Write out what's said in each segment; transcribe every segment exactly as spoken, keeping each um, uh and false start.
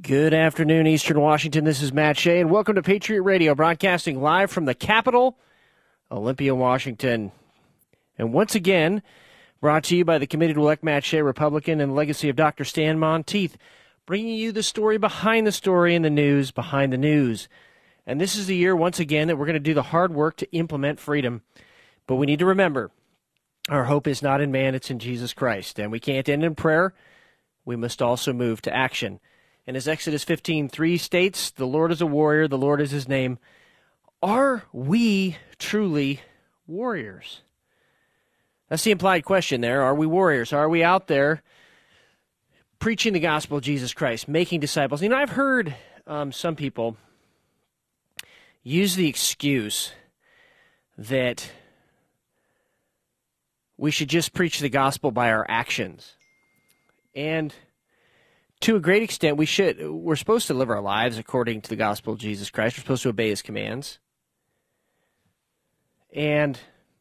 Good afternoon, Eastern Washington. This is Matt Shea, and welcome to Patriot Radio, broadcasting live from the Capitol, Olympia, Washington. And once again, brought to you by the Committee to Elect Matt Shea, Republican, and the legacy of Doctor Stan Monteith, bringing you the story behind the story and the news behind the news. And this is the year, once again, that we're going to do the hard work to implement freedom. But we need to remember, our hope is not in man, it's in Jesus Christ. And we can't end in prayer. We must also move to action. And as Exodus fifteen three states, the Lord is a warrior, the Lord is his name. Are we truly warriors? That's the implied question there. Are we warriors? Are we out there preaching the gospel of Jesus Christ, making disciples? You know, I've heard um, some people use the excuse that we should just preach the gospel by our actions. And to a great extent, we should. We're supposed to live our lives according to the gospel of Jesus Christ. We're supposed to obey his commands. And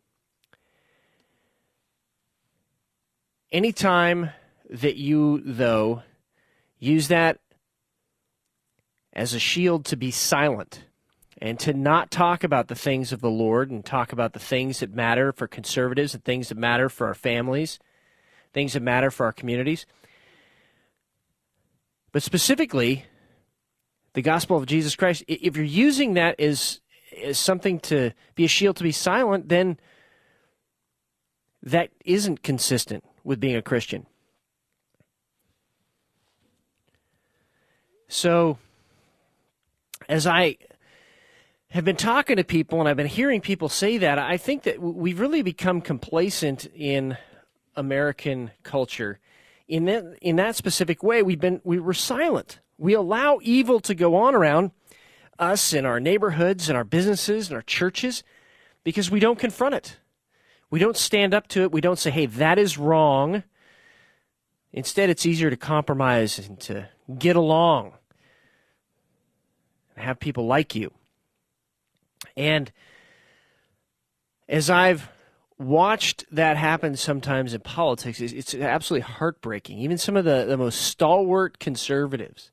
anytime that you, though, use that as a shield to be silent and to not talk about the things of the Lord and talk about the things that matter for conservatives and things that matter for our families, things that matter for our communities, but specifically, the gospel of Jesus Christ, if you're using that as, as something to be a shield to be silent, then that isn't consistent with being a Christian. So, as I have been talking to people and I've been hearing people say that, I think that we've really become complacent in American culture. In that, in that specific way, we've been we were silent. We allow evil to go on around us in our neighborhoods and our businesses and our churches because we don't confront it. We don't stand up to it. We don't say, hey, that is wrong. Instead, it's easier to compromise and to get along and have people like you. And as I've watched that happen sometimes in politics, it's absolutely heartbreaking. Even some of the, the most stalwart conservatives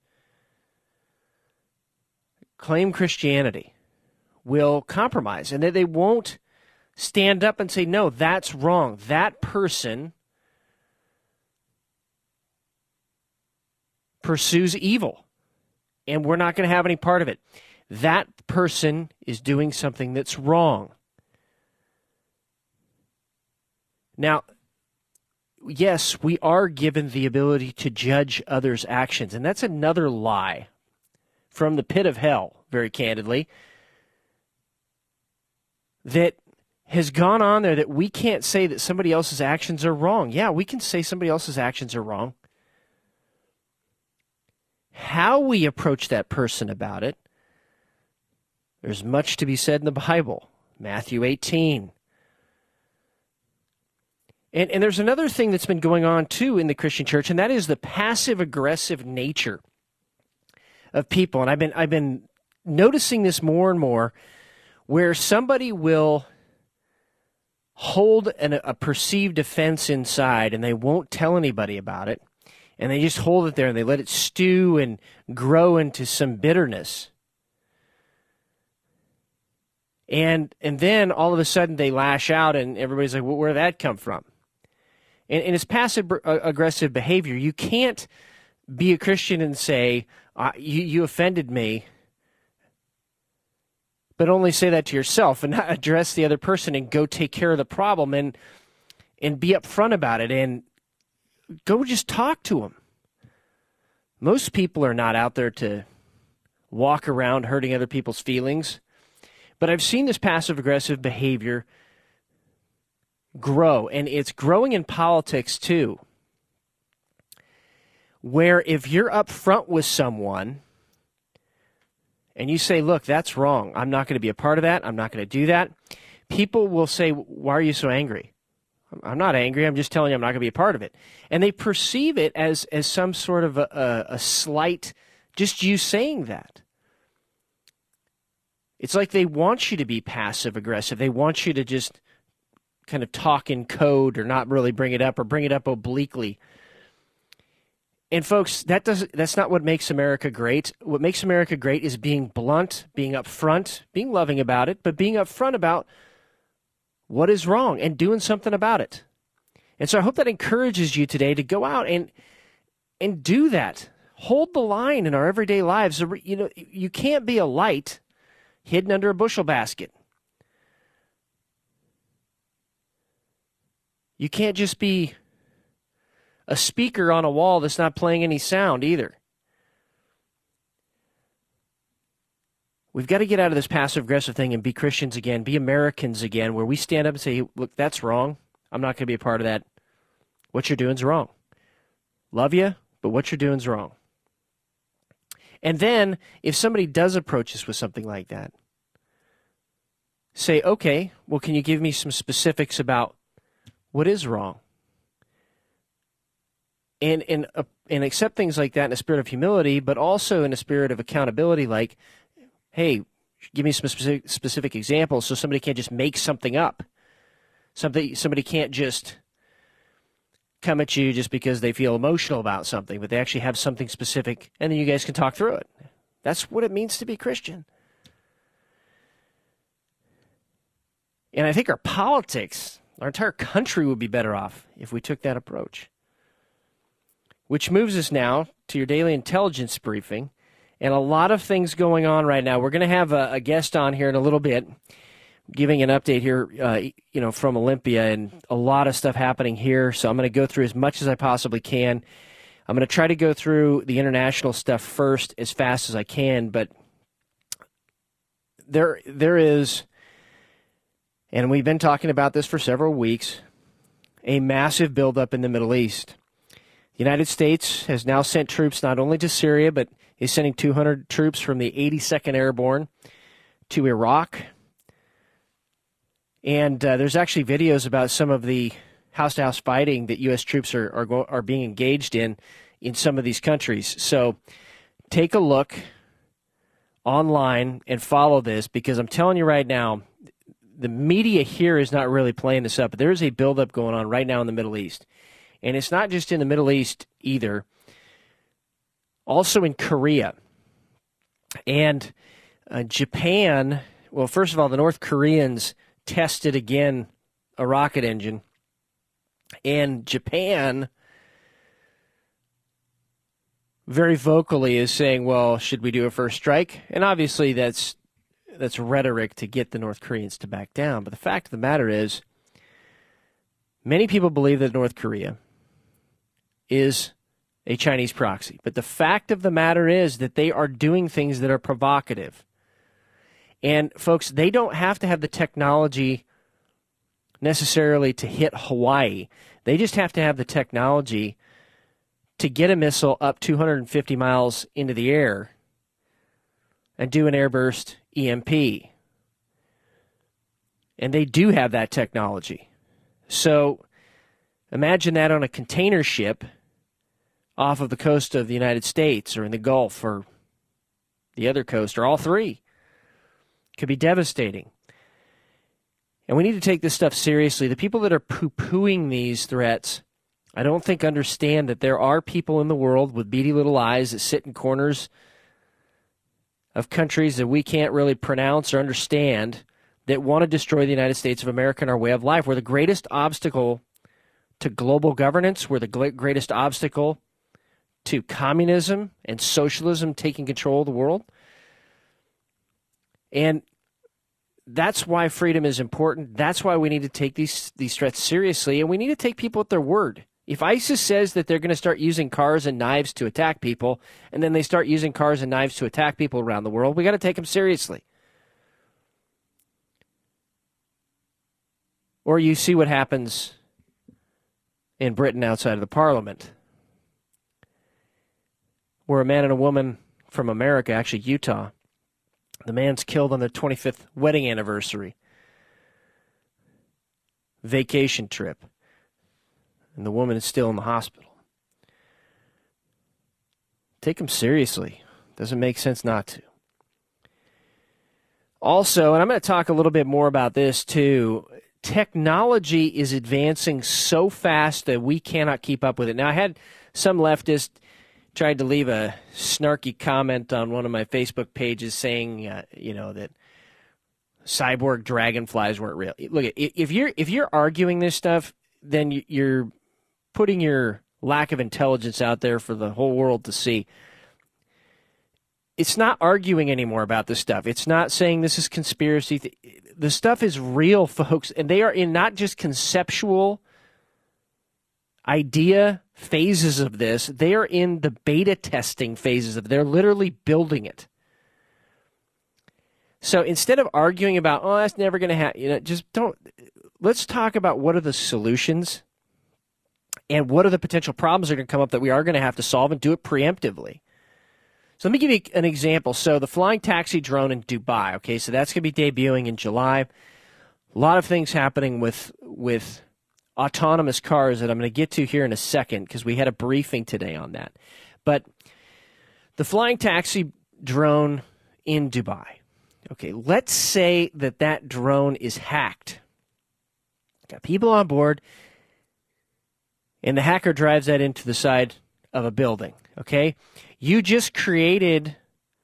claim Christianity will compromise, and that they won't stand up and say, no, that's wrong. That person pursues evil, and we're not going to have any part of it. That person is doing something that's wrong. Now, yes, we are given the ability to judge others' actions, and that's another lie from the pit of hell, very candidly, that has gone on there, that we can't say that somebody else's actions are wrong. Yeah, we can say somebody else's actions are wrong. How we approach that person about it, there's much to be said in the Bible. Matthew eighteen. And, and there's another thing that's been going on, too, in the Christian church, and that is the passive-aggressive nature of people. And I've been I've been noticing this more and more, where somebody will hold an, a perceived offense inside, and they won't tell anybody about it, and they just hold it there, and they let it stew and grow into some bitterness. And and then, all of a sudden, they lash out, and everybody's like, well, where'd that come from? And, and it's passive-aggressive behavior. You can't be a Christian and say, uh, you, you offended me, but only say that to yourself and not address the other person and go take care of the problem and and be upfront about it and go just talk to them. Most people are not out there to walk around hurting other people's feelings, but I've seen this passive-aggressive behavior grow, and it's growing in politics too, where if you're up front with someone and you say, look, that's wrong, I'm not going to be a part of that, I'm not going to do that, people will say, why are you so angry? I'm not angry, I'm just telling you I'm not going to be a part of it. And they perceive it as, as some sort of a, a, a slight, just you saying that. It's like they want you to be passive-aggressive. They want you to just kind of talk in code or not really bring it up or bring it up obliquely. And folks, that does that's not what makes America great. What makes America great is being blunt, being upfront, being loving about it, but being upfront about what is wrong and doing something about it. And so I hope that encourages you today to go out and and do that. Hold the line in our everyday lives. You know, you can't be a light hidden under a bushel basket. You can't just be a speaker on a wall that's not playing any sound either. We've got to get out of this passive-aggressive thing and be Christians again, be Americans again, where we stand up and say, look, that's wrong. I'm not going to be a part of that. What you're doing is wrong. Love you, but what you're doing is wrong. And then, if somebody does approach us with something like that, say, okay, well, can you give me some specifics about what is wrong? And, and, uh, and accept things like that in a spirit of humility, but also in a spirit of accountability, like, hey, give me some specific, specific examples so somebody can't just make something up. Something, somebody can't just come at you just because they feel emotional about something, but they actually have something specific, and then you guys can talk through it. That's what it means to be Christian. And I think our politics, our entire country would be better off if we took that approach. Which moves us now to your daily intelligence briefing, and a lot of things going on right now. We're going to have a, a guest on here in a little bit, giving an update here, uh, you know, from Olympia, and a lot of stuff happening here. So I'm going to go through as much as I possibly can. I'm going to try to go through the international stuff first as fast as I can, but there, there is, and we've been talking about this for several weeks, a massive buildup in the Middle East. The United States has now sent troops not only to Syria, but is sending two hundred troops from the eighty-second Airborne to Iraq. And uh, there's actually videos about some of the house-to-house fighting that U S troops are are, go- are being engaged in in some of these countries. So take a look online and follow this, because I'm telling you right now, the media here is not really playing this up. But there is a buildup going on right now in the Middle East. And it's not just in the Middle East either. Also in Korea. And uh, Japan, well, first of all, the North Koreans tested again a rocket engine. And Japan very vocally is saying, well, should we do a first strike? And obviously that's that's rhetoric to get the North Koreans to back down. But the fact of the matter is, many people believe that North Korea is a Chinese proxy. But the fact of the matter is that they are doing things that are provocative. And, folks, they don't have to have the technology necessarily to hit Hawaii. They just have to have the technology to get a missile up two hundred fifty miles into the air and do an airburst E M P. And they do have that technology. So imagine that on a container ship off of the coast of the United States or in the Gulf or the other coast or all three. Could be devastating. And we need to take this stuff seriously. The people that are poo-pooing these threats, I don't think understand that there are people in the world with beady little eyes that sit in corners of countries that we can't really pronounce or understand that want to destroy the United States of America and our way of life. We're the greatest obstacle to global governance. We're the greatest obstacle to communism and socialism taking control of the world. And that's why freedom is important. That's why we need to take these these threats seriously, and we need to take people at their word. If ISIS says that they're going to start using cars and knives to attack people, and then they start using cars and knives to attack people around the world, we got to take them seriously. Or you see what happens in Britain outside of the Parliament, where a man and a woman from America, actually Utah, the man's killed on their twenty-fifth wedding anniversary, vacation trip, and the woman is still in the hospital. Take them seriously. Doesn't make sense not to. Also, and I'm going to talk a little bit more about this too, technology is advancing so fast that we cannot keep up with it. Now, I had some leftists tried to leave a snarky comment on one of my Facebook pages saying, uh, you know, that cyborg dragonflies weren't real. Look, if you're if you're arguing this stuff, then you're putting your lack of intelligence out there for the whole world to see. It's not arguing anymore about this stuff. It's not saying this is conspiracy. The stuff is real, folks, and they are in not just conceptual idea phases of this. They are in the beta testing phases of it. They're literally building it. So instead of arguing about, oh, that's never going to happen, you know, just don't. Let's talk about what are the solutions and what are the potential problems that are going to come up that we are going to have to solve, and do it preemptively. So let me give you an example. So the flying taxi drone in Dubai, okay, so that's going to be debuting in July. A lot of things happening with with autonomous cars that I'm going to get to here in a second, because we had a briefing today on that. But the flying taxi drone in Dubai, okay, let's say that that drone is hacked. Got people on board, and the hacker drives that into the side of a building, okay? You just created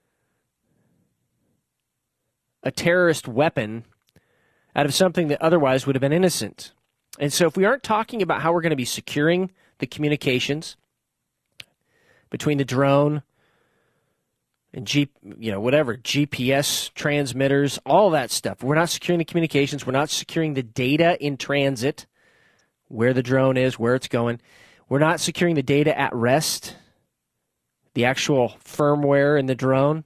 a terrorist weapon out of something that otherwise would have been innocent. And so if we aren't talking about how we're going to be securing the communications between the drone and G, you know, whatever, G P S transmitters, all that stuff, we're not securing the communications, we're not securing the data in transit, where the drone is, where it's going. We're not securing the data at rest, the actual firmware in the drone.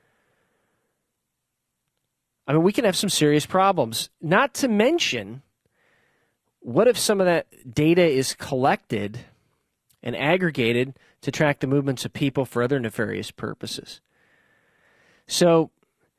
I mean, we can have some serious problems. Not to mention, what if some of that data is collected and aggregated to track the movements of people for other nefarious purposes? So,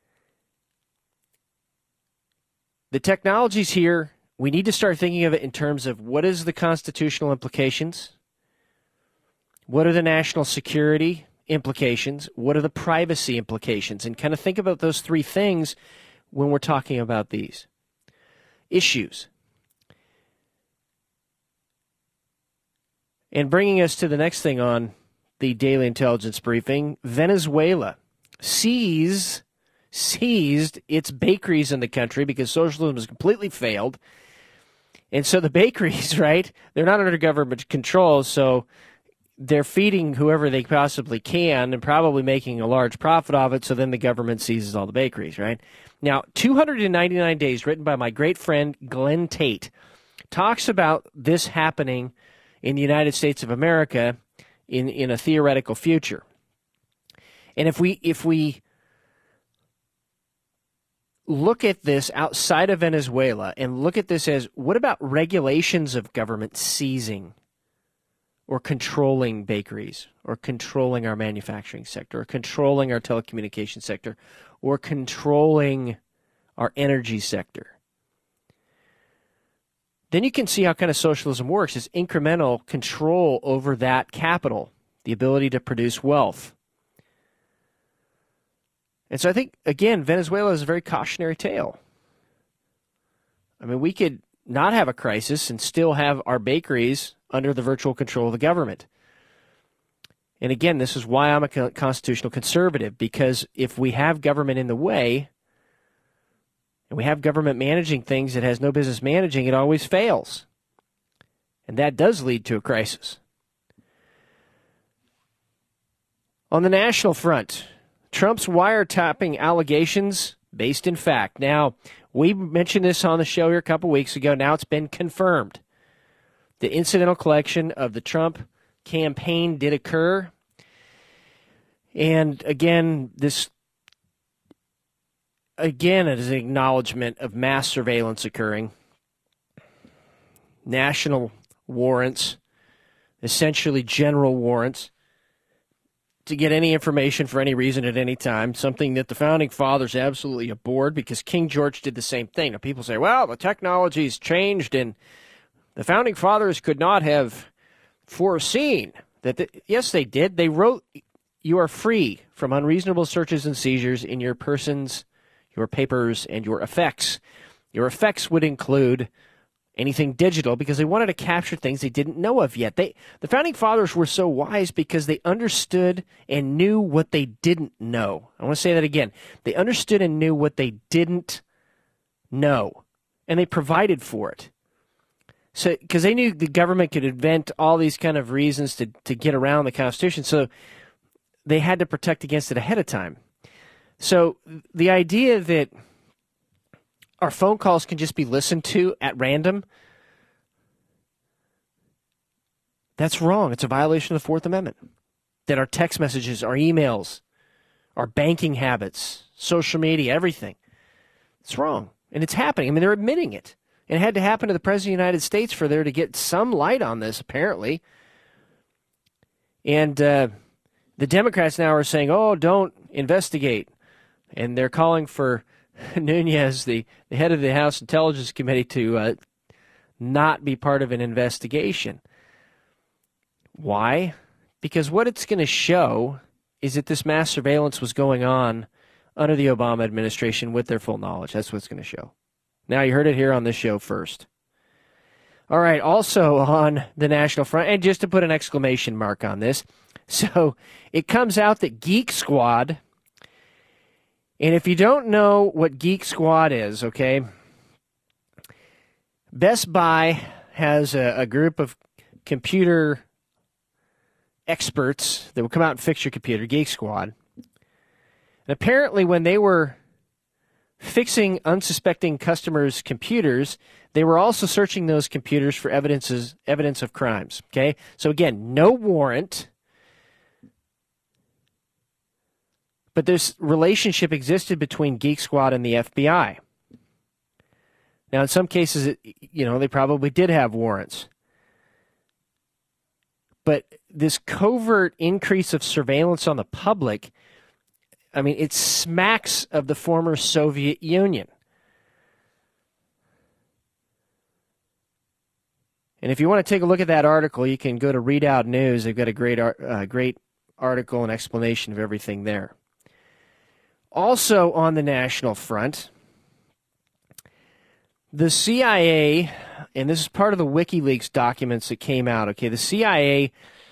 the technology's here. We need to start thinking of it in terms of what is the constitutional implications? What are the national security implications? What are the privacy implications? And kind of think about those three things when we're talking about these issues. And bringing us to the next thing on the Daily Intelligence Briefing, Venezuela seized, seized its bakeries in the country because socialism has completely failed. And so the bakeries, right, they're not under government control, so they're feeding whoever they possibly can and probably making a large profit of it, so then the government seizes all the bakeries, right? Now, two hundred ninety-nine Days, written by my great friend Glenn Tate, talks about this happening in the United States of America in, in a theoretical future. And if we if we look at this outside of Venezuela and look at this as, what about regulations of government seizing or controlling bakeries, or controlling our manufacturing sector, or controlling our telecommunications sector, or controlling our energy sector? Then you can see how kind of socialism works. It's incremental control over that capital, the ability to produce wealth. And so I think, again, Venezuela is a very cautionary tale. I mean, we could not have a crisis and still have our bakeries under the virtual control of the government. And again, this is why I'm a constitutional conservative, because if we have government in the way, and we have government managing things it has no business managing, it always fails. And that does lead to a crisis. On the national front, Trump's wiretapping allegations based in fact. Now, we mentioned this on the show here a couple weeks ago. Now it's been confirmed. The incidental collection of the Trump campaign did occur. And again, this again is an acknowledgement of mass surveillance occurring. National warrants, essentially general warrants, to get any information for any reason at any time, something that the Founding Fathers absolutely abhorred, because King George did the same thing. Now, people say, well, the technology's changed, and the Founding Fathers could not have foreseen that. The, yes, they did. They wrote, you are free from unreasonable searches and seizures in your persons, your papers, and your effects. Your effects would include anything digital because they wanted to capture things they didn't know of yet. They, the Founding Fathers were so wise because they understood and knew what they didn't know. I want to say that again. They understood and knew what they didn't know, and they provided for it. So, because they knew the government could invent all these kind of reasons to, to get around the Constitution, so they had to protect against it ahead of time. So the idea that our phone calls can just be listened to at random, that's wrong. It's a violation of the Fourth Amendment. That our text messages, our emails, our banking habits, social media, everything, it's wrong. And it's happening. I mean, they're admitting it. And it had to happen to the President of the United States for there to get some light on this, apparently. And uh, the Democrats now are saying, oh, don't investigate. And they're calling for Nunes, the, the head of the House Intelligence Committee, to uh, not be part of an investigation. Why? Because what it's going to show is that this mass surveillance was going on under the Obama administration with their full knowledge. That's what it's going to show. Now, you heard it here on this show first. All right, also on the National Front, and just to put an exclamation mark on this, so it comes out that Geek Squad, and if you don't know what Geek Squad is, okay, Best Buy has a, a group of computer experts that will come out and fix your computer, Geek Squad. And apparently when they were fixing unsuspecting customers' computers, they were also searching those computers for evidences, evidence of crimes, okay? So again, no warrant, but this relationship existed between Geek Squad and the F B I. Now, in some cases, it, you know, they probably did have warrants. But this covert increase of surveillance on the public, I mean, it smacks of the former Soviet Union. And if you want to take a look at that article, you can go to Readout News. They've got a great, uh, great article and explanation of everything there. Also on the national front, the C I A, and this is part of the WikiLeaks documents that came out, okay, the C I A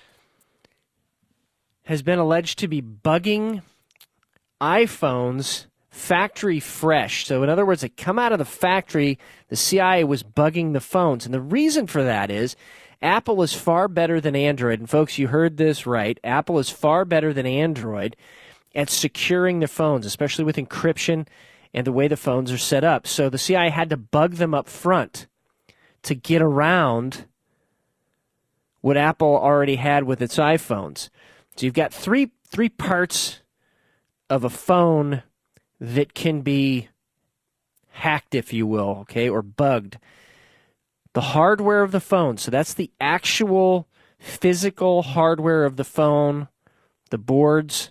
has been alleged to be bugging iPhones factory fresh. So in other words, they come out of the factory, the C I A was bugging the phones. And the reason for that is Apple is far better than Android. And folks, you heard this right. Apple is far better than Android at securing their phones, especially with encryption and the way the phones are set up. So the C I A had to bug them up front to get around what Apple already had with its iPhones. So you've got three three parts of a phone that can be hacked, if you will, okay, or bugged. The hardware of the phone, so that's the actual physical hardware of the phone, the boards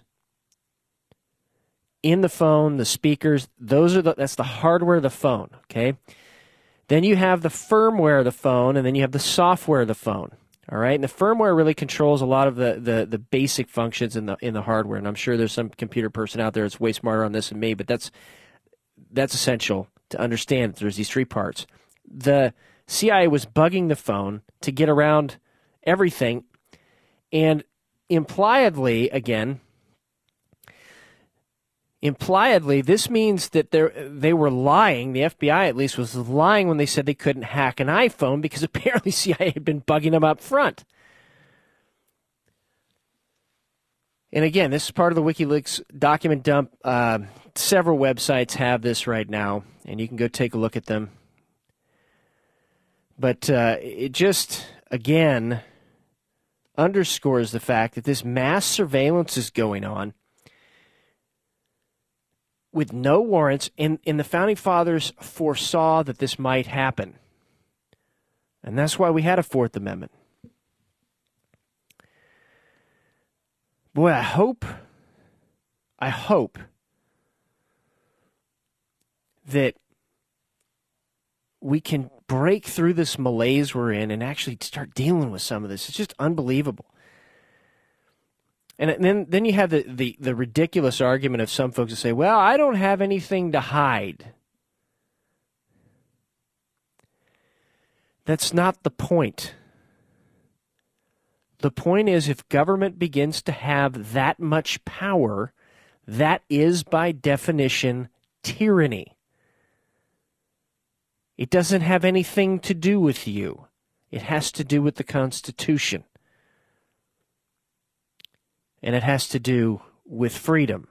in the phone, the speakers, those are the, that's the hardware of the phone, okay? Then you have the firmware of the phone, and then you have the software of the phone. All right, and the firmware really controls a lot of the, the, the basic functions in the in the hardware. And I'm sure there's some computer person out there that's way smarter on this than me, but that's that's essential to understand that there's these three parts. The C I A was bugging the phone to get around everything, and impliedly, again, impliedly, this means that they they were lying. The F B I, at least, was lying when they said they couldn't hack an iPhone because apparently C I A had been bugging them up front. And again, this is part of the WikiLeaks document dump. Uh, several websites have this right now, and you can go take a look at them. But uh, it just, again, underscores the fact that this mass surveillance is going on with no warrants, and, and the Founding Fathers foresaw that this might happen. And that's why we had a Fourth Amendment. Boy, I hope, I hope that we can break through this malaise we're in and actually start dealing with some of this. It's just unbelievable. And then, then you have the, the, the ridiculous argument of some folks that say, well, I don't have anything to hide. That's not the point. The point is, if government begins to have that much power, that is by definition tyranny. It doesn't have anything to do with you. It has to do with the Constitution. And it has to do with freedom.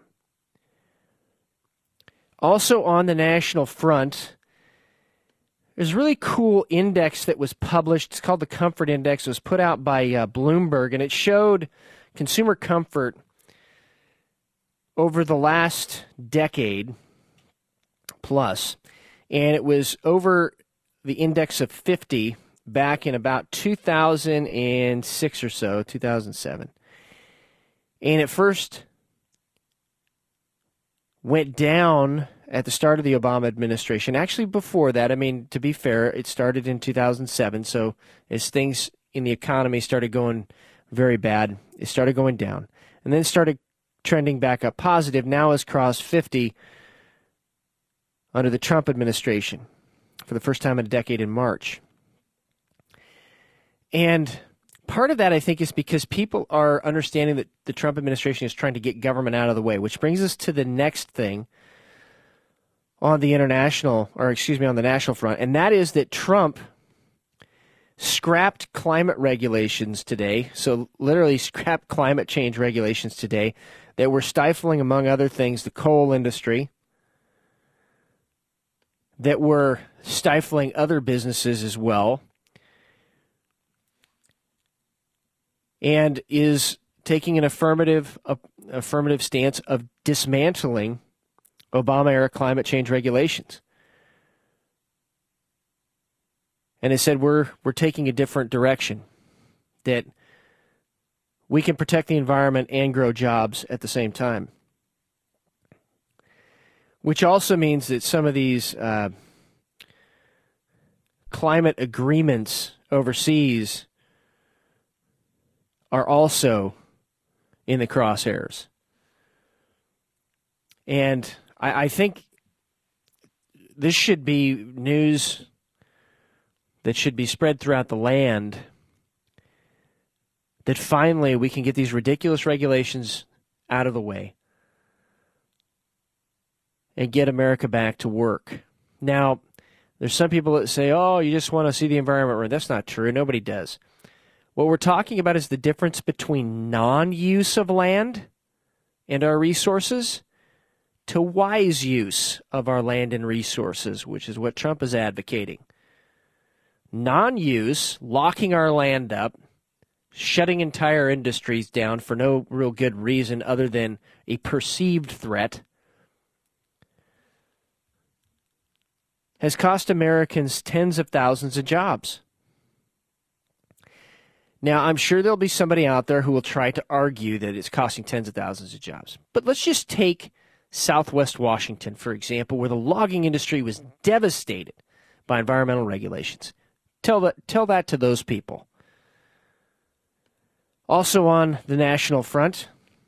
Also on the national front, there's a really cool index that was published. It's called the Comfort Index. It was put out by uh, Bloomberg, and it showed consumer comfort over the last decade plus. And it was over the index of fifty back in about two thousand six or so, two thousand seven. And it first went down at the start of the Obama administration. Actually, before that, I mean, to be fair, it started in two thousand seven. So as things in the economy started going very bad, it started going down. And then started trending back up positive. Now has crossed fifty under the Trump administration for the first time in a decade in March. And part of that, I think, is because people are understanding that the Trump administration is trying to get government out of the way, which brings us to the next thing on the international, or excuse me, on the national front, and that is that Trump scrapped climate regulations today, so literally scrapped climate change regulations today that were stifling, among other things, the coal industry, that were stifling other businesses as well, and is taking an affirmative uh, affirmative stance of dismantling Obama-era climate change regulations. And it said we're we're taking a different direction, that we can protect the environment and grow jobs at the same time. Which also means that some of these uh, climate agreements overseas are also in the crosshairs. And I, I think this should be news that should be spread throughout the land, that finally we can get these ridiculous regulations out of the way and get America back to work. Now, there's some people that say, oh, you just want to see the environment ruined. That's not true. Nobody does. What we're talking about is the difference between non-use of land and our resources to wise use of our land and resources, which is what Trump is advocating. Non-use, locking our land up, shutting entire industries down for no real good reason other than a perceived threat, has cost Americans tens of thousands of jobs. Now, I'm sure there'll be somebody out there who will try to argue that it's costing tens of thousands of jobs. But let's just take Southwest Washington, for example, where the logging industry was devastated by environmental regulations. Tell that, tell that to those people. Also on the national front,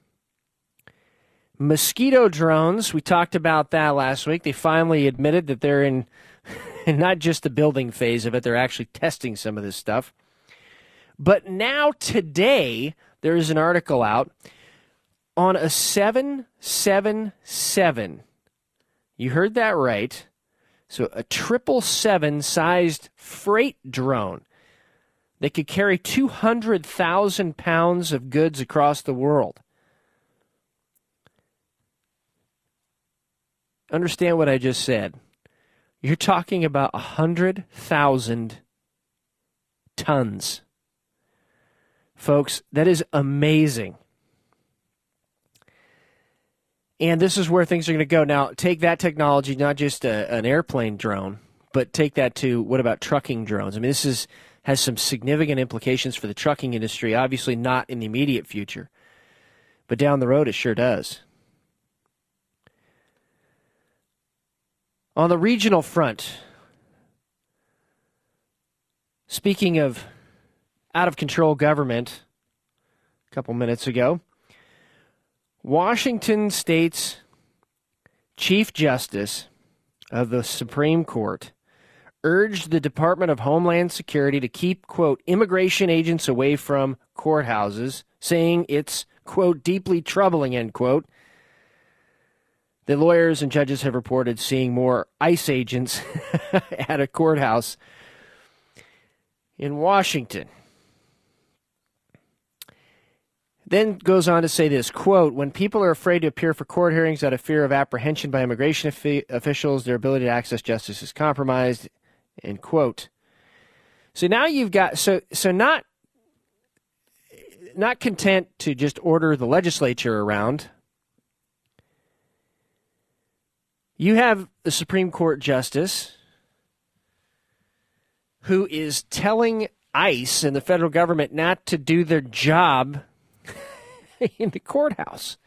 mosquito drones. We talked about that last week. They finally admitted that they're in, in not just the building phase of it, they're actually testing some of this stuff. But now today, there is an article out on a seven seven seven. You heard that right. So a triple seven sized freight drone that could carry two hundred thousand pounds of goods across the world. Understand what I just said. You're talking about one hundred thousand tons. Folks, that is amazing. And this is where things are going to go. Now, take that technology, not just a, an airplane drone, but take that to, what about trucking drones? I mean, this is has some significant implications for the trucking industry, obviously not in the immediate future. But down the road, it sure does. On the regional front, speaking of out-of-control government, a couple minutes ago, Washington State's Chief Justice of the Supreme Court urged the Department of Homeland Security to keep, quote, immigration agents away from courthouses, saying it's, quote, deeply troubling, end quote. The lawyers and judges have reported seeing more ICE agents at a courthouse in Washington. Then goes on to say this, quote, when people are afraid to appear for court hearings out of fear of apprehension by immigration officials, their ability to access justice is compromised, end quote. So now you've got, so so not, not content to just order the legislature around, you have the Supreme Court justice who is telling ICE and the federal government not to do their job in the courthouse.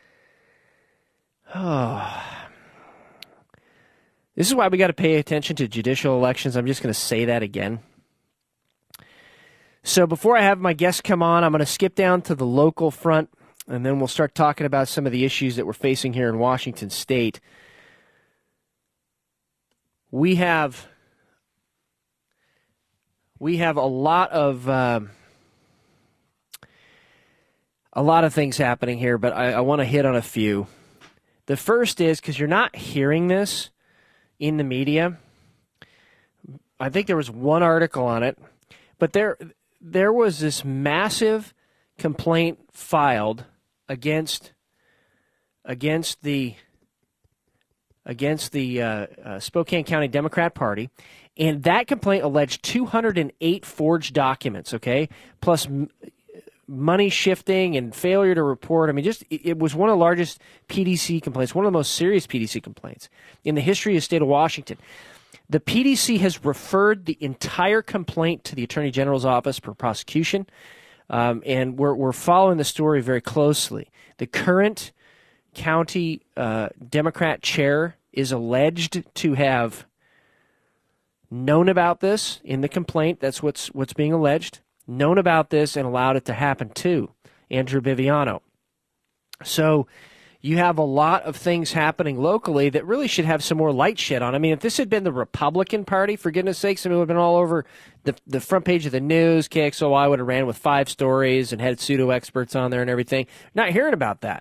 Oh. This is why we got to pay attention to judicial elections. I'm just going to say that again. So before I have my guests come on, I'm going to skip down to the local front, and then we'll start talking about some of the issues that we're facing here in Washington State. We have we have a lot of uh, a lot of things happening here, but I, I want to hit on a few. The first is, because you're not hearing this in the media, I think there was one article on it, but there there was this massive complaint filed against against the against the uh, uh, Spokane County Democrat Party, and that complaint alleged two hundred eight forged documents, okay, plus m- money shifting and failure to report. I mean, just it, it was one of the largest P D C complaints, one of the most serious P D C complaints in the history of the state of Washington. The P D C has referred the entire complaint to the Attorney General's office for prosecution, um, and we're, we're following the story very closely. The current county uh, Democrat chair is alleged to have known about this in the complaint. That's what's what's being alleged. Known about this and allowed it to happen too, Andrew Biviano. So you have a lot of things happening locally that really should have some more light shed on. I mean, if this had been the Republican Party, for goodness sakes, I mean, it would have been all over the, the front page of the news. K X O Y would have ran with five stories and had pseudo-experts on there and everything. Not hearing about that.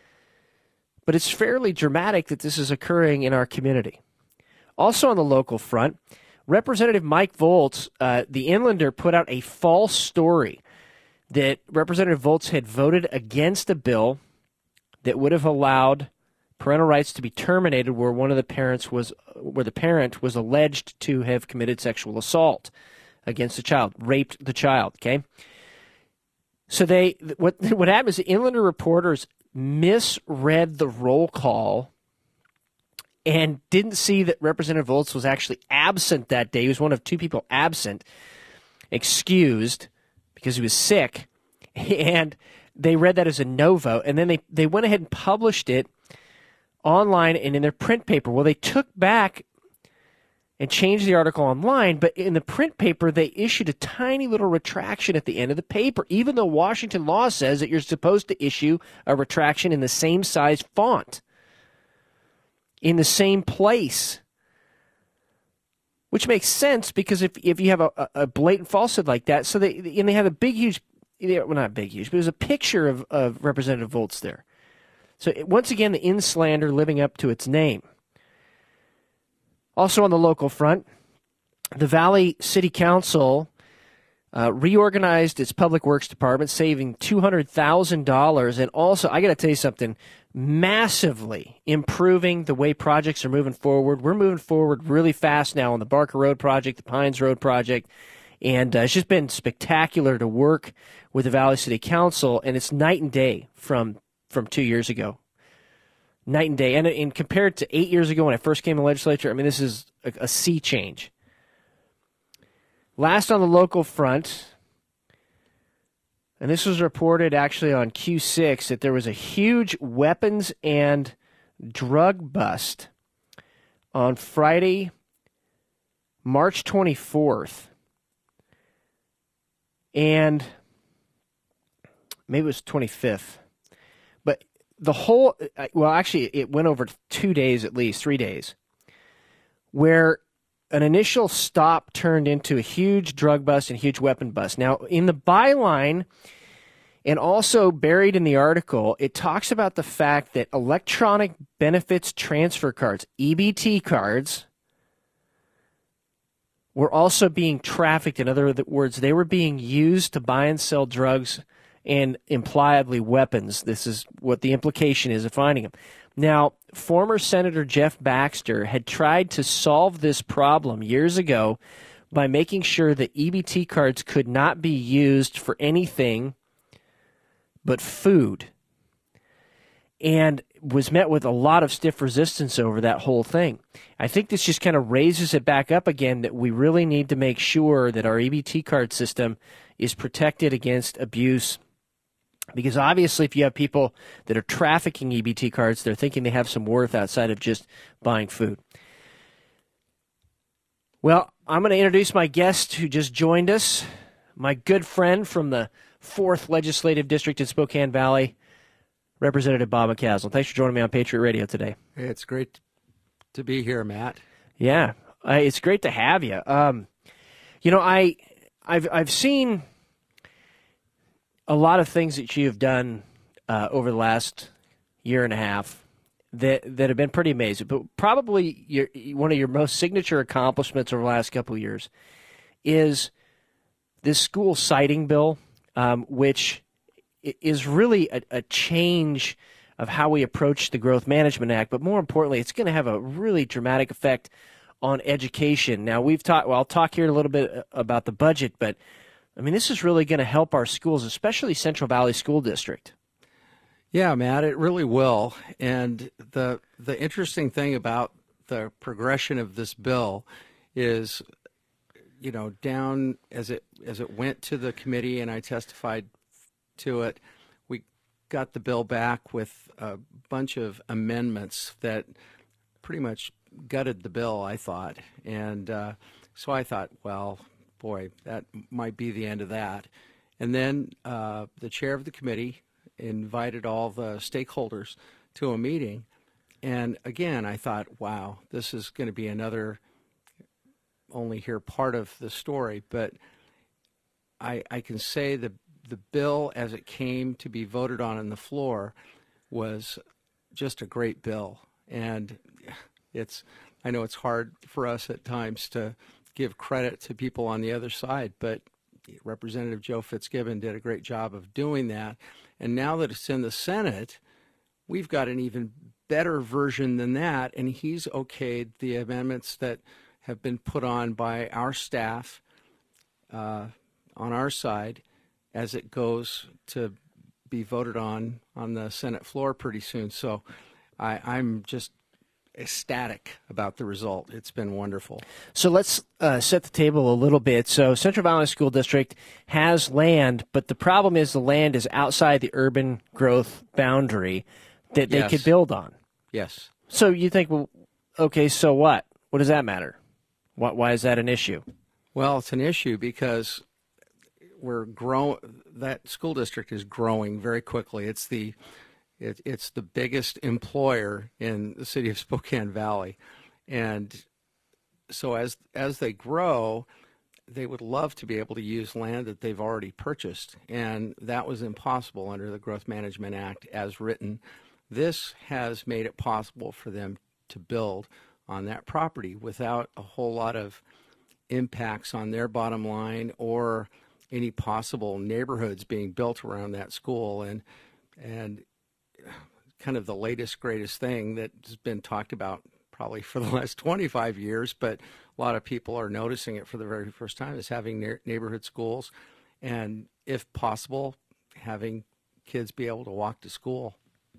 But it's fairly dramatic that this is occurring in our community. Also on the local front, Representative Mike Volz, uh, the Inlander, put out a false story that Representative Volz had voted against a bill that would have allowed parental rights to be terminated where one of the parents was, where the parent was alleged to have committed sexual assault against the child, raped the child. Okay, so they what what happened is the Inlander reporters misread the roll call and didn't see that Representative Volz was actually absent that day. He was one of two people absent, excused because he was sick, and they read that as a no vote, and then they, they went ahead and published it online and in their print paper. Well, they took back and changed the article online, but in the print paper, they issued a tiny little retraction at the end of the paper, even though Washington law says that you're supposed to issue a retraction in the same size font, in the same place, which makes sense because if if you have a, a blatant falsehood like that, so they and they have a big, huge, well, not big, huge, but there's a picture of, of Representative Volz there. So it, once again, the in-slander living up to its name. Also on the local front, the Valley City Council uh, reorganized its public works department, saving two hundred thousand dollars, and also, I got to tell you something, massively improving the way projects are moving forward. We're moving forward really fast now on the Barker Road project, the Pines Road project, and uh, it's just been spectacular to work with the Valley City Council, and it's night and day from from two years ago. Night and day. And, and compared to eight years ago when I first came to the legislature, I mean, this is a, a sea change. Last on the local front, and this was reported actually on Q six, that there was a huge weapons and drug bust on Friday, March twenty-fourth. And maybe it was twenty-fifth. But the whole, well, actually, it went over two days at least, three days, where an initial stop turned into a huge drug bust and huge weapon bust. Now, in the byline, and also buried in the article, it talks about the fact that electronic benefits transfer cards, E B T cards, were also being trafficked. In other words, they were being used to buy and sell drugs and impliedly weapons. This is what the implication is of finding them. Now, former Senator Jeff Baxter had tried to solve this problem years ago by making sure that E B T cards could not be used for anything but food, and was met with a lot of stiff resistance over that whole thing. I think this just kind of raises it back up again that we really need to make sure that our E B T card system is protected against abuse, because obviously if you have people that are trafficking E B T cards, they're thinking they have some worth outside of just buying food. Well, I'm going to introduce my guest who just joined us, my good friend from the fourth Legislative District in Spokane Valley, Representative Bob McCaslin. Thanks for joining me on Patriot Radio today. Hey, it's great to be here, Matt. Yeah, uh, it's great to have you. Um, you know, I, I've I've seen a lot of things that you've done uh, over the last year and a half that that have been pretty amazing. But probably your, one of your most signature accomplishments over the last couple of years is this school siting bill. Um, which is really a, a change of how we approach the Growth Management Act, but more importantly, it's going to have a really dramatic effect on education. Now, we've talked, well, I'll talk here a little bit about the budget, but I mean, this is really going to help our schools, especially Central Valley School District. Yeah, Matt, it really will. And the the interesting thing about the progression of this bill is, you know, down as it as it went to the committee and I testified to it, we got the bill back with a bunch of amendments that pretty much gutted the bill, I thought. And uh, so I thought, well, boy, that might be the end of that. And then uh, the chair of the committee invited all the stakeholders to a meeting. And again, I thought, wow, this is going to be another only hear part of the story, but I, I can say the the bill as it came to be voted on on the floor was just a great bill. And it's I know it's hard for us at times to give credit to people on the other side, but Representative Joe Fitzgibbon did a great job of doing that. And now that it's in the Senate, we've got an even better version than that, and he's okayed the amendments that have been put on by our staff uh, on our side as it goes to be voted on on the Senate floor pretty soon. So I, I'm just ecstatic about the result. It's been wonderful. So let's uh, set the table a little bit. So Central Valley School District has land, but the problem is the land is outside the urban growth boundary that they Yes. could build on. Yes. So you think, well, okay, so what? What does that matter? Why, why is that an issue? Well, it's an issue because we're grow that school district is growing very quickly. It's the it, it's the biggest employer in the city of Spokane Valley, and so as as they grow, they would love to be able to use land that they've already purchased, and that was impossible under the Growth Management Act as written. This has made it possible for them to build on that property without a whole lot of impacts on their bottom line or any possible neighborhoods being built around that school. And and kind of the latest, greatest thing that has been talked about probably for the last twenty-five years, but a lot of people are noticing it for the very first time, is having ne- neighborhood schools, and if possible, having kids be able to walk to school.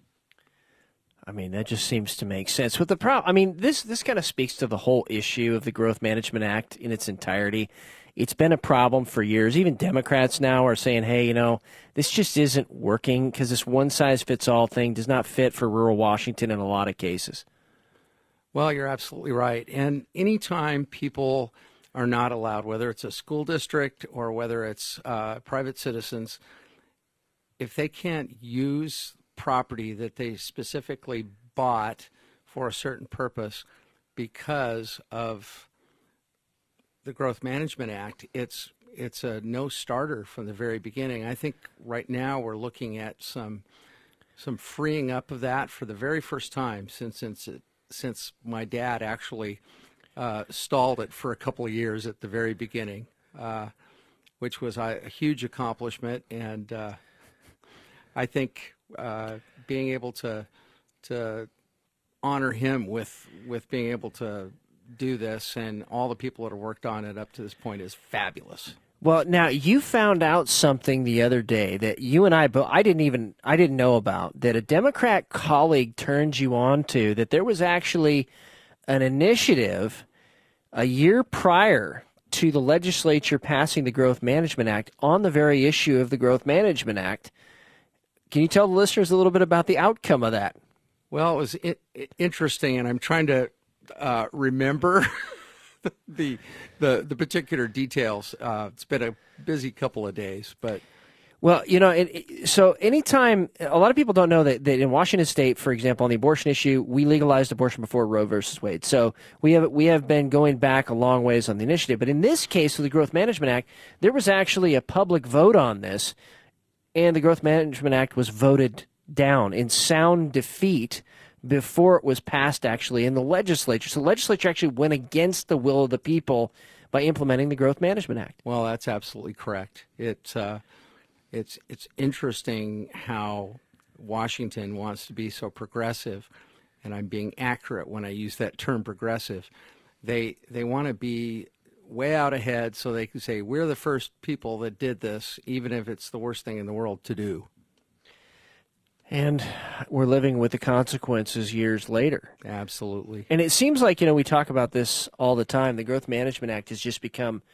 I mean, that just seems to make sense. With the problem, I mean, this this kind of speaks to the whole issue of the Growth Management Act in its entirety. It's been a problem for years. Even Democrats now are saying, hey, you know, this just isn't working because this one-size-fits-all thing does not fit for rural Washington in a lot of cases. Well, you're absolutely right. And anytime people are not allowed, whether it's a school district or whether it's uh, private citizens, if they can't use property that they specifically bought for a certain purpose because of the Growth Management Act, it's it's a no-starter from the very beginning. I think right now we're looking at some some freeing up of that for the very first time since since it, since my dad actually uh, stalled it for a couple of years at the very beginning, uh, which was a, a huge accomplishment. And uh, I think uh, being able to to honor him with with being able to do this and all the people that have worked on it up to this point is fabulous. Well, now you found out something the other day that you and I both I didn't even I didn't know about, that a Democrat colleague turned you on to, that there was actually an initiative a year prior to the legislature passing the Growth Management Act on the very issue of the Growth Management Act. Can you tell the listeners a little bit about the outcome of that? Well, it was I- interesting, and I'm trying to uh, remember the the the particular details. Uh, it's been a busy couple of days, but well, you know, it, it, so anytime a lot of people don't know that, that in Washington State, for example, on the abortion issue, we legalized abortion before Roe versus Wade. So we have we have been going back a long ways on the initiative. But in this case, with the Growth Management Act, there was actually a public vote on this, and the Growth Management Act was voted down in sound defeat before it was passed actually in the legislature. So the legislature actually went against the will of the people by implementing the Growth Management Act. Well, that's absolutely correct. It's uh, it's it's interesting how Washington wants to be so progressive, and I'm being accurate when I use that term progressive. They they want to be way out ahead so they can say we're the first people that did this, even if it's the worst thing in the world to do. And we're living with the consequences years later. Absolutely. And it seems like, you know, we talk about this all the time. The Growth Management Act has just become,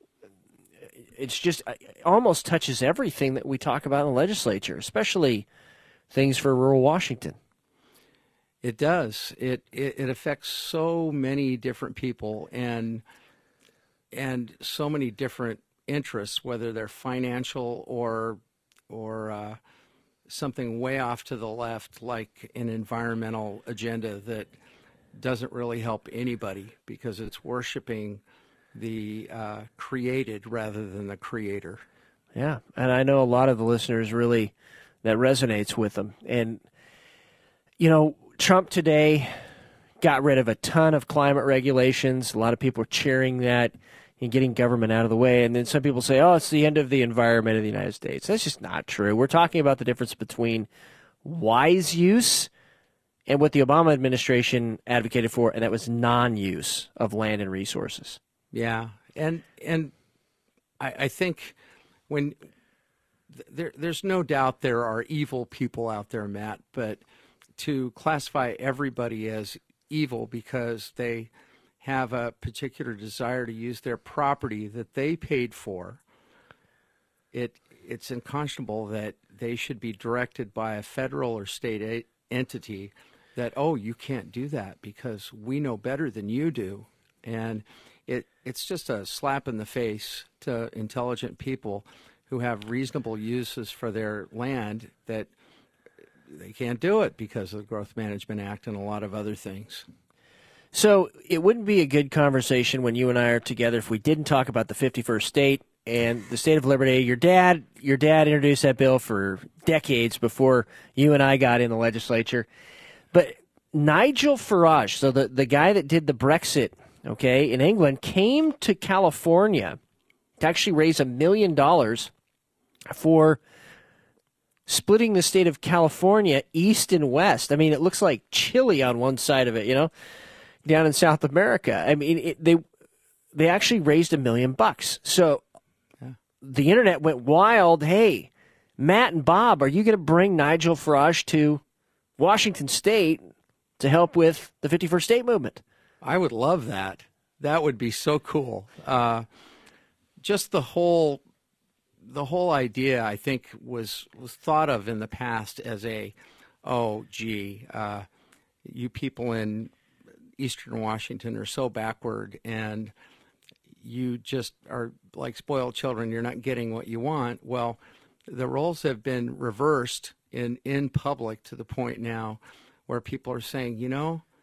it's just, it almost touches everything that we talk about in the legislature, especially things for rural Washington. It does. It, it, it affects so many different people and and so many different interests, whether they're financial or or uh, something way off to the left, like an environmental agenda that doesn't really help anybody because it's worshiping the uh, created rather than the creator. Yeah, and I know a lot of the listeners really, that resonates with them. And, you know, Trump today got rid of a ton of climate regulations. A lot of people are cheering that and getting government out of the way. And then some people say, oh, it's the end of the environment of the United States. That's just not true. We're talking about the difference between wise use and what the Obama administration advocated for, and that was non-use of land and resources. Yeah, and and I, I think when there, there's no doubt there are evil people out there, Matt, but to classify everybody as evil because they have a particular desire to use their property that they paid for, it it's unconscionable that they should be directed by a federal or state a- entity that, oh, you can't do that because we know better than you do. And it it's just a slap in the face to intelligent people who have reasonable uses for their land that they can't do it because of the Growth Management Act and a lot of other things. So it wouldn't be a good conversation when you and I are together if we didn't talk about the fifty-first state and the state of liberty. Your dad, your dad introduced that bill for decades before you and I got in the legislature. But Nigel Farage, so the, the guy that did the Brexit, okay, in England, came to California to actually raise a million dollars for splitting the state of California east and west. I mean, it looks like Chile on one side of it, you know, down in South America. I mean, it, they they actually raised a million bucks. So yeah. The internet went wild. Hey, Matt and Bob, are you going to bring Nigel Farage to Washington State to help with the fifty-first state movement? I would love that. That would be so cool. Uh, just the whole the whole idea, I think, was was thought of in the past as a, oh, gee, uh, you people in Eastern Washington are so backward and you just are like spoiled children. You're not getting what you want. Well, the roles have been reversed in, in public to the point now where people are saying, you know,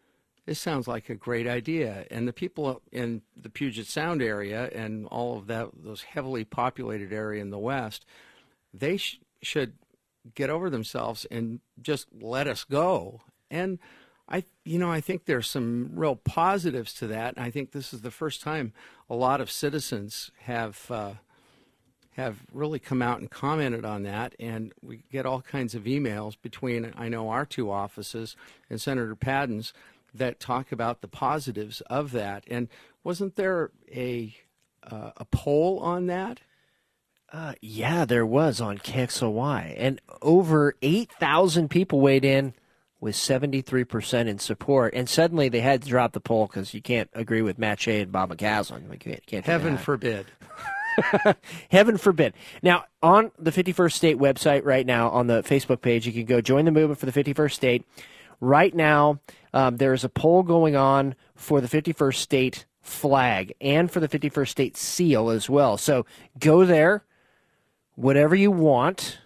this sounds like a great idea. And the people in the Puget Sound area and all of that, those heavily populated area in the West, they sh- should get over themselves and just let us go. And I, you know, I think there's some real positives to that. And I think this is the first time a lot of citizens have uh, have really come out and commented on that. And we get all kinds of emails between, I know, our two offices and Senator Padden's that talk about the positives of that. And wasn't there a uh, a poll on that? Uh, yeah, there was on K X L Y, and over eight thousand people weighed in with seventy-three percent in support, and suddenly they had to drop the poll because you can't agree with Matt Shea and Bob McCaslin. We can't, can't do Heaven that. forbid. Heaven forbid. Now, on the fifty-first State website right now, on the Facebook page, you can go join the movement for the fifty-first State. Right now, um, there is a poll going on for the fifty-first State flag and for the fifty-first State seal as well. So go there. Whatever you want.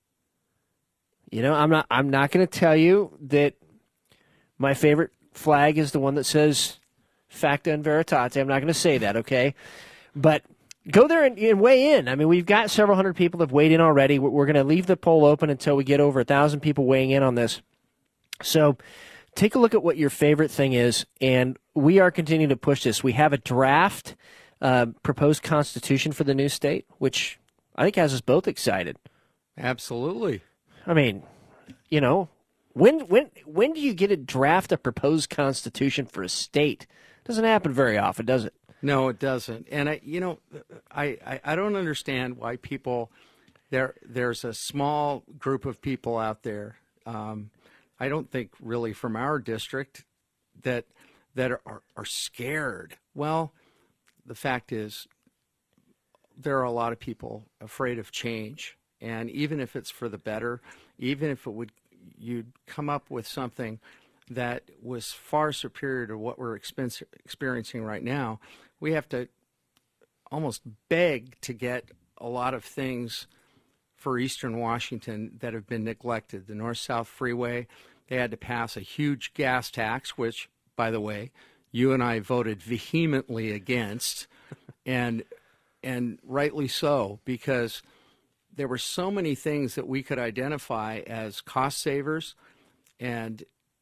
You know, I'm not I'm not going to tell you that my favorite flag is the one that says Facta and Veritate. I'm not going to say that, okay? But go there and, and weigh in. I mean, we've got several hundred people that have weighed in already. We're, we're going to leave the poll open until we get over one thousand people weighing in on this. So take a look at what your favorite thing is, and we are continuing to push this. We have a draft uh, proposed constitution for the new state, which I think has us both excited. Absolutely. I mean, you know, when when when do you get to draft a proposed constitution for a state? Doesn't happen very often, does it? No, it doesn't. And I, you know, I, I, I don't understand why people there. There's a small group of people out there. Um, I don't think really from our district that that are, are scared. Well, the fact is, there are a lot of people afraid of change, and even if it's for the better, even if it would, you'd come up with something that was far superior to what we're expense, experiencing right now, we have to almost beg to get a lot of things for Eastern Washington that have been neglected. The North-South Freeway, they had to pass a huge gas tax, which, by the way, you and I voted vehemently against, and and rightly so, because there were so many things that we could identify as cost savers, and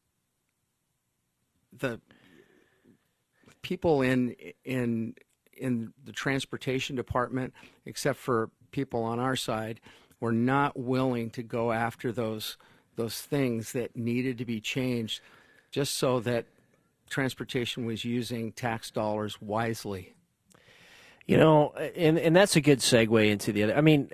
the people in in in the transportation department, except for people on our side, were not willing to go after those those things that needed to be changed, just so that transportation was using tax dollars wisely. You know, and and that's a good segue into the other. I mean,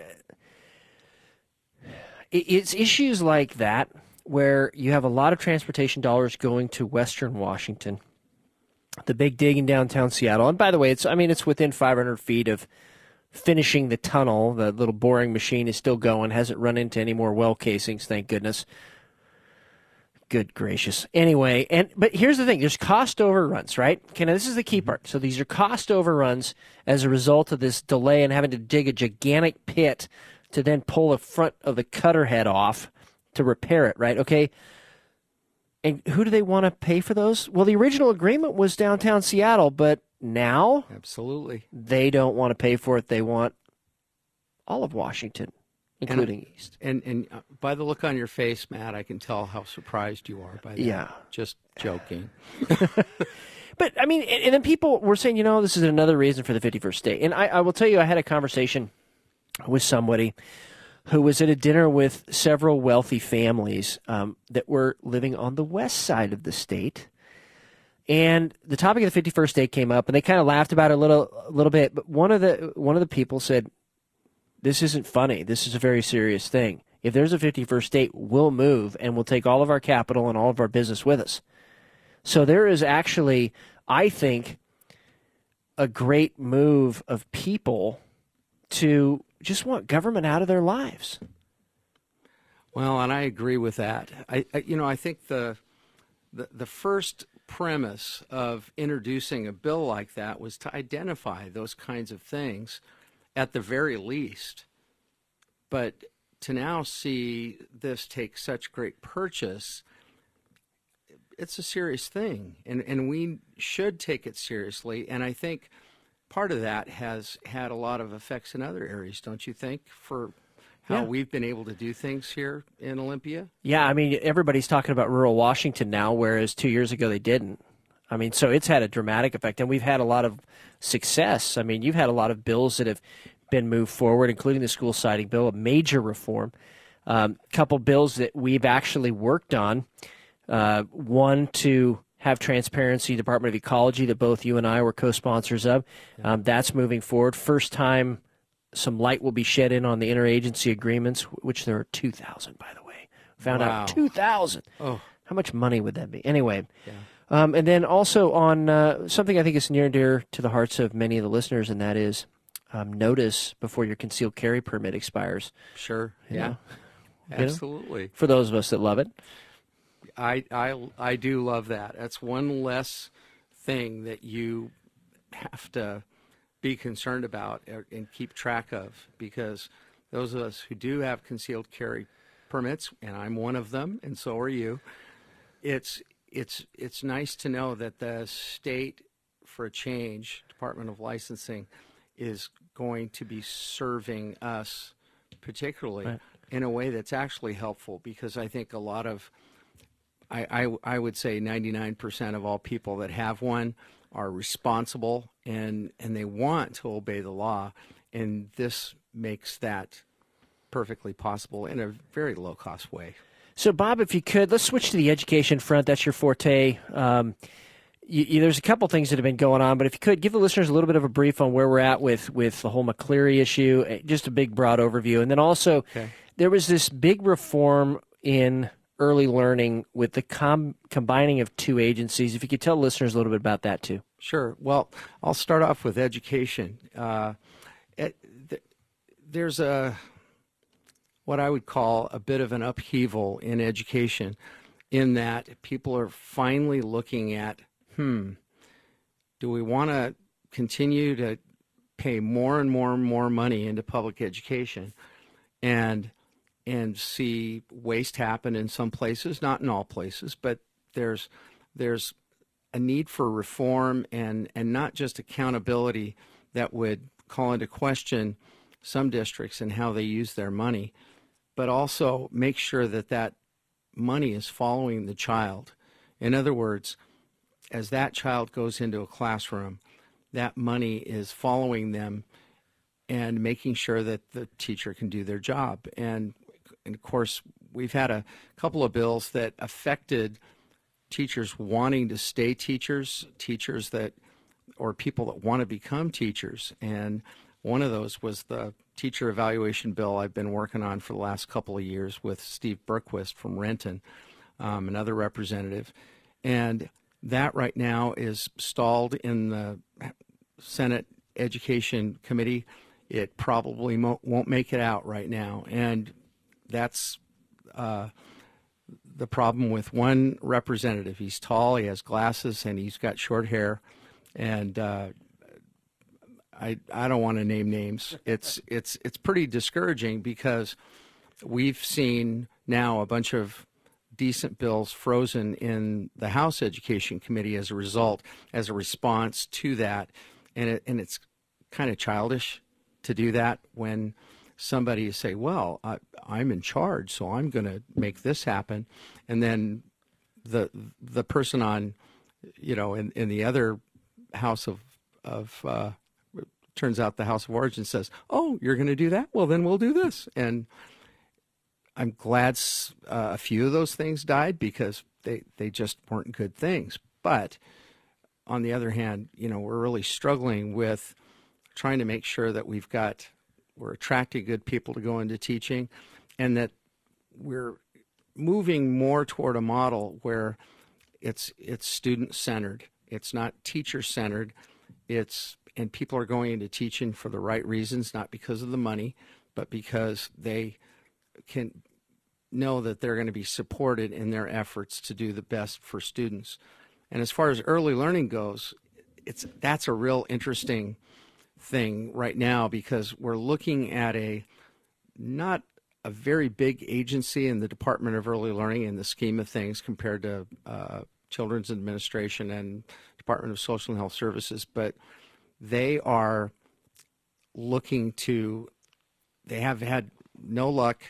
it's issues like that where you have a lot of transportation dollars going to Western Washington, the big dig in downtown Seattle. And by the way, it's I mean, it's within five hundred feet of finishing the tunnel. The little boring machine is still going, hasn't run into any more well casings, thank goodness. Good gracious. Anyway, and but here's the thing. There's cost overruns, right? Okay, now this is the key part. So these are cost overruns as a result of this delay and having to dig a gigantic pit to then pull the front of the cutter head off to repair it, right? Okay. And who do they want to pay for those? Well, the original agreement was downtown Seattle, but now Absolutely. they don't want to pay for it. They want all of Washington, including and, East. And and uh, by the look on your face, Matt, I can tell how surprised you are by that. Yeah. Just joking. But, I mean, and, and then people were saying, you know, this is another reason for the fifty-first State. And I, I will tell you, I had a conversation with somebody who was at a dinner with several wealthy families um, that were living on the west side of the state. And the topic of the fifty-first State came up, and they kind of laughed about it a little, a little bit. But one of the one of the people said, "This isn't funny. This is a very serious thing. If there's a fifty-first State, we'll move, and we'll take all of our capital and all of our business with us." So there is actually, I think, a great move of people to just want government out of their lives. Well, and I agree with that. I, I you know, I think the, the the first premise of introducing a bill like that was to identify those kinds of things at the very least. But to now see this take such great purchase, it's a serious thing, and, and we should take it seriously. And I think part of that has had a lot of effects in other areas, don't you think, for how Yeah. we've been able to do things here in Olympia? Yeah, I mean, everybody's talking about rural Washington now, whereas two years ago they didn't. I mean, so it's had a dramatic effect, and we've had a lot of success. I mean, you've had a lot of bills that have been moved forward, including the school siding bill, a major reform. A um, couple bills that we've actually worked on. Uh, one to have transparency, Department of Ecology, that both you and I were co-sponsors of. Yeah. Um, that's moving forward. First time some light will be shed in on the interagency agreements, which there are two thousand, by the way. Found Wow. out two thousand. Oh. How much money would that be? Anyway. Yeah. Um, and then also on uh, something I think is near and dear to the hearts of many of the listeners, and that is um, notice before your concealed carry permit expires. Sure. You Yeah. know? Absolutely. You know, for those of us that love it. I, I, I do love that. That's one less thing that you have to be concerned about and keep track of, because those of us who do have concealed carry permits, and I'm one of them, and so are you, it's it's it's nice to know that the state, for a change, Department of Licensing, is going to be serving us particularly Right. in a way that's actually helpful, because I think a lot of, I, I, I would say ninety-nine percent of all people that have one are responsible, and, and they want to obey the law, and this makes that perfectly possible in a very low-cost way. So, Bob, if you could, let's switch to the education front. That's your forte. Um, you, you, there's a couple things that have been going on, but if you could, give the listeners a little bit of a brief on where we're at with, with the whole McCleary issue, just a big, broad overview. And then also, Okay. there was this big reform in early learning with the com- combining of two agencies. If you could tell listeners a little bit about that, too. Sure. Well, I'll start off with education. Uh, it, th- there's a what I would call a bit of an upheaval in education, in that people are finally looking at, hmm, do we want to continue to pay more and more and more money into public education and and see waste happen in some places, not in all places, but there's there's a need for reform and, and not just accountability that would call into question some districts and how they use their money, but also make sure that that money is following the child. In other words, as that child goes into a classroom, that money is following them and making sure that the teacher can do their job. And, and of course, we've had a couple of bills that affected teachers wanting to stay teachers, teachers that, or people that want to become teachers. And one of those was the teacher evaluation bill I've been working on for the last couple of years with Steve Berquist from Renton, um, another representative. And that right now is stalled in the Senate Education Committee. It probably mo- won't make it out right now. And that's uh, the problem with one representative. He's tall, he has glasses, and he's got short hair. And uh, I I don't want to name names. It's it's it's pretty discouraging, because we've seen now a bunch of decent bills frozen in the House Education Committee as a result, as a response to that. And it and it's kind of childish to do that when somebody say, well, I, I'm in charge, so I'm going to make this happen. And then the the person on, you know, in, in the other House of, of uh, turns out the House of Origin says, oh, you're going to do that? Well, then we'll do this. And I'm glad uh, a few of those things died, because they, they just weren't good things. But on the other hand, you know, we're really struggling with trying to make sure that we've got, we're attracting good people to go into teaching, and that we're moving more toward a model where it's it's student-centered. It's not teacher-centered. It's and people are going into teaching for the right reasons, not because of the money, but because they can know that they're going to be supported in their efforts to do the best for students. And as far as early learning goes, it's that's a real interesting thing right now, because we're looking at a not a very big agency in the Department of Early Learning in the scheme of things compared to uh, Children's Administration and Department of Social and Health Services, but they are looking to, they have had no luck.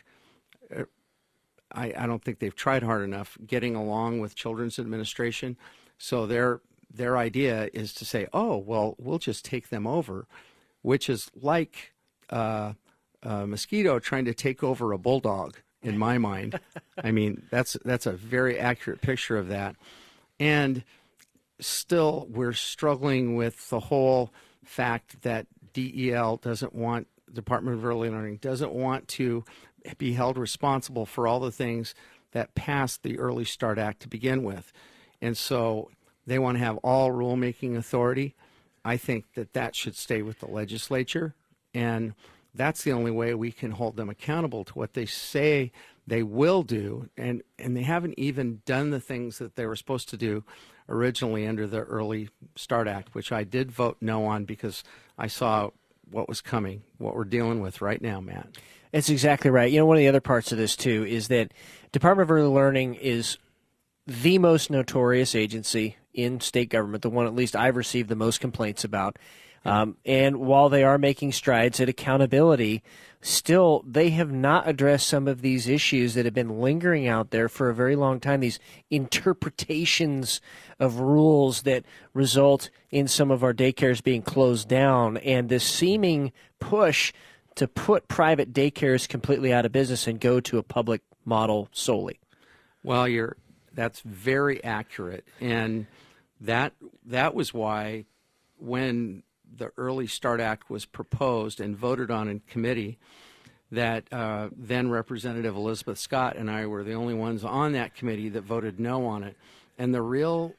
I, I don't think they've tried hard enough getting along with Children's Administration. So their their idea is to say, oh, well, we'll just take them over, which is like uh, a mosquito trying to take over a bulldog, in my mind. I mean, that's that's a very accurate picture of that. And still, we're struggling with the whole fact that D E L doesn't want, Department of Early Learning doesn't want to be held responsible for all the things that passed the Early Start Act to begin with. And so they want to have all rulemaking authority. I think that that should stay with the legislature, and that's the only way we can hold them accountable to what they say they will do. And, and they haven't even done the things that they were supposed to do originally under the Early Start Act, which I did vote no on because I saw what was coming, what we're dealing with right now, Matt. That's exactly right. You know, one of the other parts of this, too, is that Department of Early Learning is the most notorious agency in state government, the one at least I've received the most complaints about. Um, and while they are making strides at accountability, still they have not addressed some of these issues that have been lingering out there for a very long time, these interpretations of rules that result in some of our daycares being closed down, and this seeming push to put private daycares completely out of business and go to a public model solely. Well, you're that's very accurate, and that that was why when the Early Start Act was proposed and voted on in committee, that uh, then Representative Elizabeth Scott and I were the only ones on that committee that voted no on it. And the real,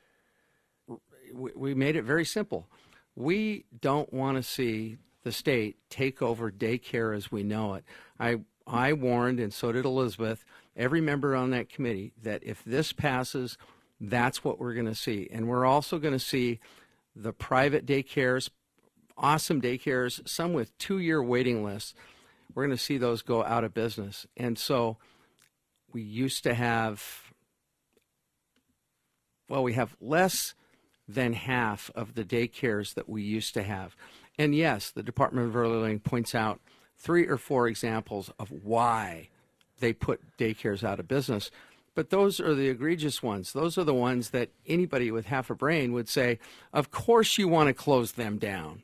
we made it very simple. We don't want to see the state take over daycare as we know it. I, I warned, and so did Elizabeth, every member on that committee, that if this passes, that's what we're going to see. And we're also going to see the private daycares, awesome daycares, some with two-year waiting lists. We're going to see those go out of business. And so we used to have, well, we have less than half of the daycares that we used to have. And yes, the Department of Early Learning points out three or four examples of why they put daycares out of business. But those are the egregious ones. Those are the ones that anybody with half a brain would say, of course you want to close them down.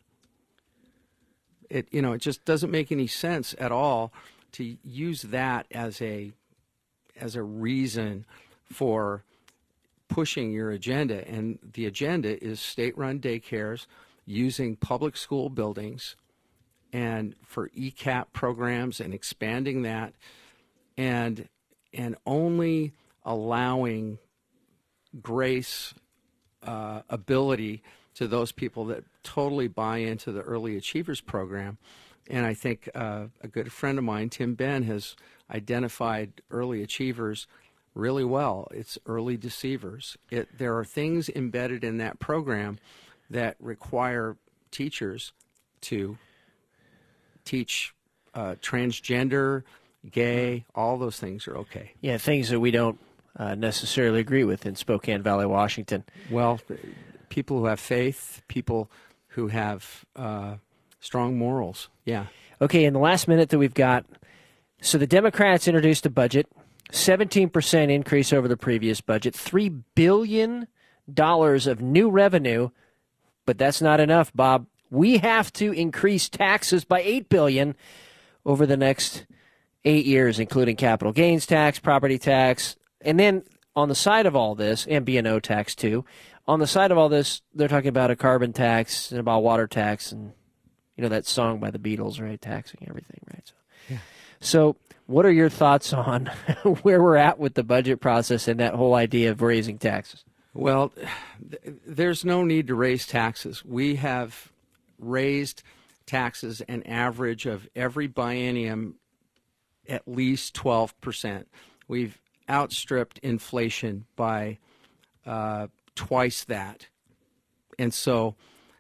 It, you know, it just doesn't make any sense at all to use that as a as a reason for pushing your agenda. And the agenda is state-run daycares using public school buildings and for E CAP programs and expanding that, and and only allowing grace uh, ability to those people that totally buy into the Early Achievers program. And I think uh, a good friend of mine, Tim Ben, has identified Early Achievers really well. It's early deceivers. It, there are things embedded in that program that require teachers to teach uh, transgender, gay, all those things are okay. Yeah, things that we don't uh, necessarily agree with in Spokane Valley, Washington. Well, people who have faith, people who have uh, strong morals. Yeah. Okay, in the last minute that we've got, so the Democrats introduced a budget, seventeen percent increase over the previous budget, three billion dollars of new revenue, but that's not enough, Bob. We have to increase taxes by eight billion dollars over the next eight years, including capital gains tax, property tax, and then on the side of all this, and B and O tax too, on the side of all this, they're talking about a carbon tax and about water tax and, you know, that song by the Beatles, right? Taxing everything, right? So, yeah. So what are your thoughts on where we're at with the budget process and that whole idea of raising taxes? Well, th- there's no need to raise taxes. We have raised taxes an average of every biennium at least twelve percent. We've outstripped inflation by uh, twice that. And so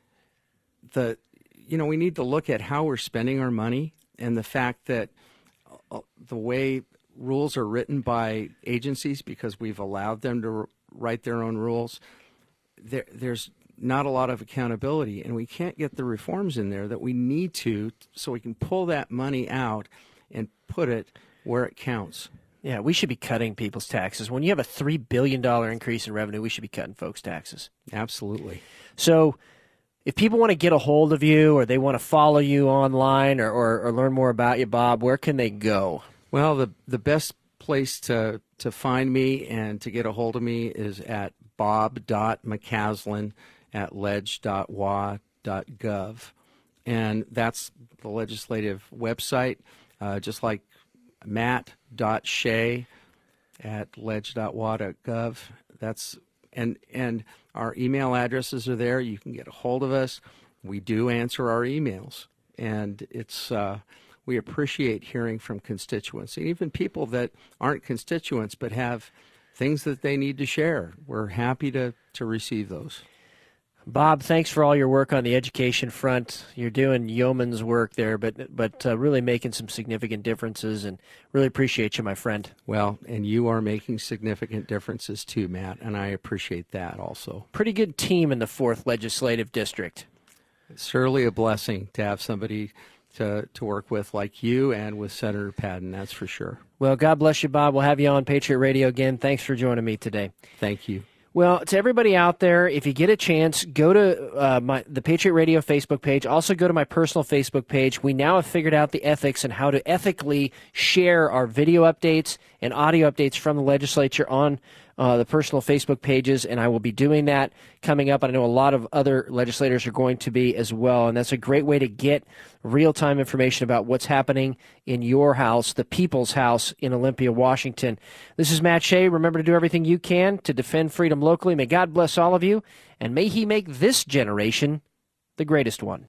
the you know we need to look at how we're spending our money, and the fact that uh, the way rules are written by agencies, because we've allowed them to write their own rules. There, there's not a lot of accountability, and we can't get the reforms in there that we need to so we can pull that money out and put it where it counts. Yeah, we should be cutting people's taxes. When you have a three billion dollars increase in revenue, we should be cutting folks' taxes. Absolutely. So if people want to get a hold of you or they want to follow you online or, or, or learn more about you, Bob, where can they go? Well, the, the best place to, to find me and to get a hold of me is at bob dot mccaslin at ledge dot w a dot gov. And that's the legislative website, uh, just like matt dot shea at ledge dot w a dot gov. That's and and our email addresses are there. You can get a hold of us. We do answer our emails, and it's uh, we appreciate hearing from constituents, and even people that aren't constituents but have things that they need to share. We're happy to to receive those. Bob, thanks for all your work on the education front. You're doing yeoman's work there, but but uh, really making some significant differences, and really appreciate you, my friend. Well, and you are making significant differences too, Matt, and I appreciate that also. Pretty good team in the fourth Legislative District. It's surely a blessing to have somebody to, to work with like you and with Senator Padden, that's for sure. Well, God bless you, Bob. We'll have you on Patriot Radio again. Thanks for joining me today. Thank you. Well, to everybody out there, if you get a chance, go to uh, my, the Patriot Radio Facebook page. Also go to my personal Facebook page. We now have figured out the ethics and how to ethically share our video updates and audio updates from the legislature on uh, the personal Facebook pages, and I will be doing that coming up. I know a lot of other legislators are going to be as well, and that's a great way to get real-time information about what's happening in your house, the People's House in Olympia, Washington. This is Matt Shea. Remember to do everything you can to defend freedom locally. May God bless all of you, and may He make this generation the greatest one.